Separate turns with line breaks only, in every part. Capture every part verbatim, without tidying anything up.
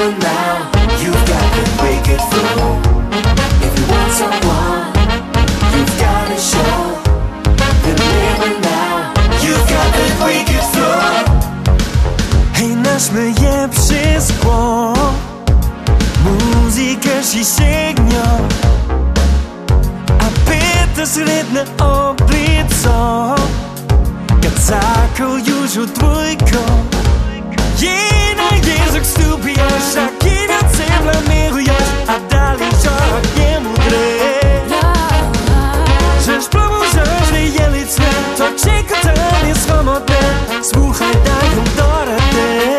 Deliver now, you've got to break it through. If you want someone, you've got to show. Deliver now, you've got to break it through.
Hej, nasz myje wszystko. Muzyka się sięgnie, a pyta sredne oblico. Kad zakol już od dwójko. Jena język stupiasz, a kina cebla mirujesz, a dalej żart nie mudry. Żeż pomożesz wyjęli cwe, to czeka tam jest samotne. Słuchaj, dają do rady.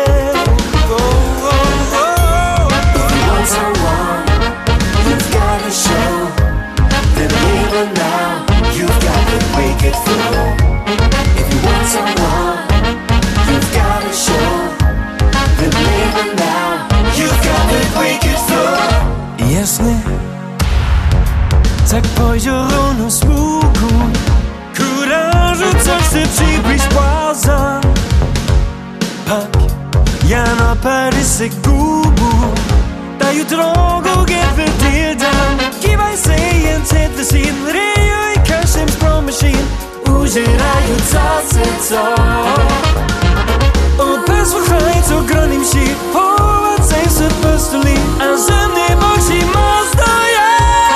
Deliver now, you've got to break it through. If you want someone, you've got to show. Deliver now, you've got to break it through.
Jasne, tak pozioną smugu, kurażu coś chce przybliż płaza. Pak, ja na parysek gubu, daju drogą get wytildam. Kiwaj sig en tæt ved siden, Rio i Kashems sprogmaskine, użerając co. Och bez słuchajco gronim się, połowę cejse postuli, a ze mnie boksi mocno ja.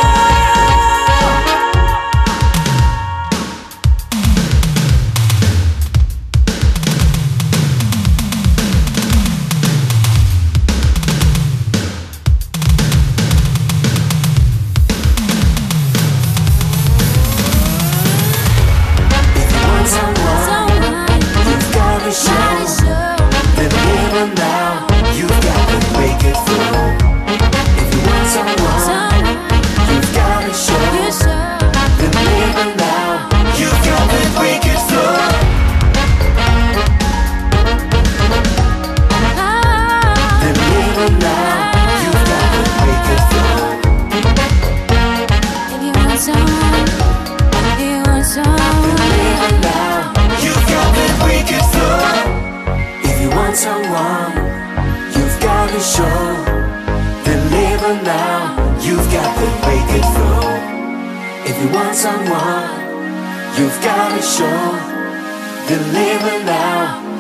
Deliver now, you've got to break it through. If you want someone, you've got to show. Deliver now, you've got to break it through. Deliver now, you've got to break it through.
If you want someone, if you want someone,
deliver now, you've got to break it through. If you want someone, you've got to show. Deliver now, you've got to break it through. If you want someone, you've got to show. Deliver now,